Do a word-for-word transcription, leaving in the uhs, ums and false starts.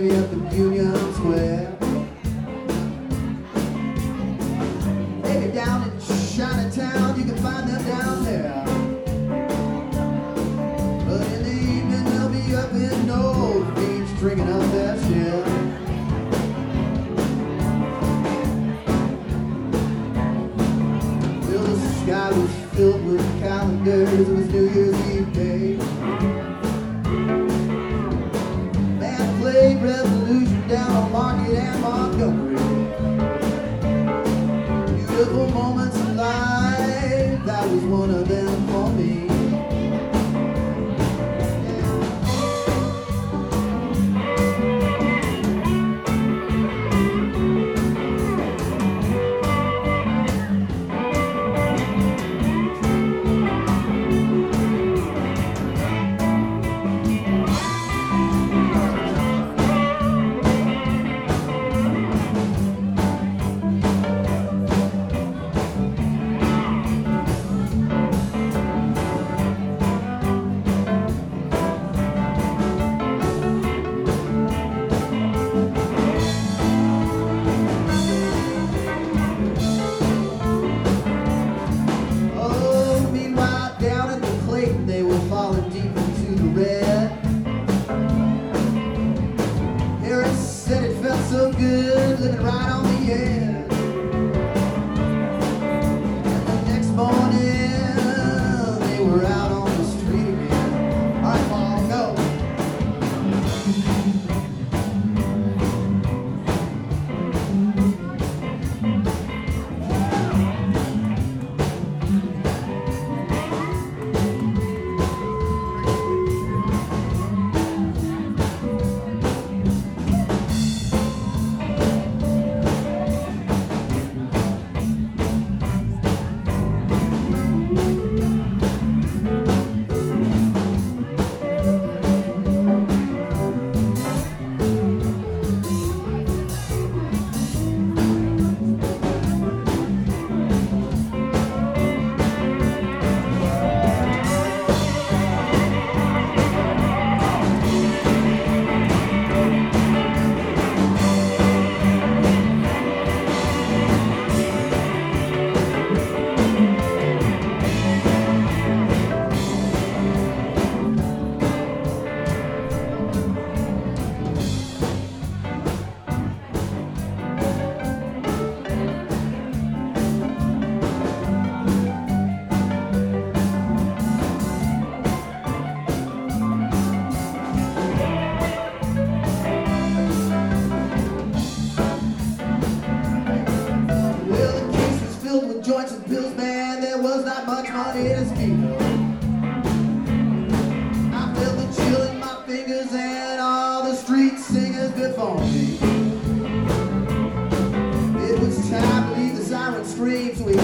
way up in Union Square. Maybe down in Chinatown, you can find them down there. But in the evening, they'll be up in Old Beach drinking up that shit. Well, the sky was filled with calendars. It was New Year's Eve day. Man played Revolution down on Market and Montgomery. Beautiful moments in life, that was one of them for me. So good, living right on the edge. And the next morning, they were out on the street again. All right, Paul, go. Joints and pills, man, there was not much money to speak of. I felt the chill in my fingers and all the street singers before me. It was time to leave the siren scream, so we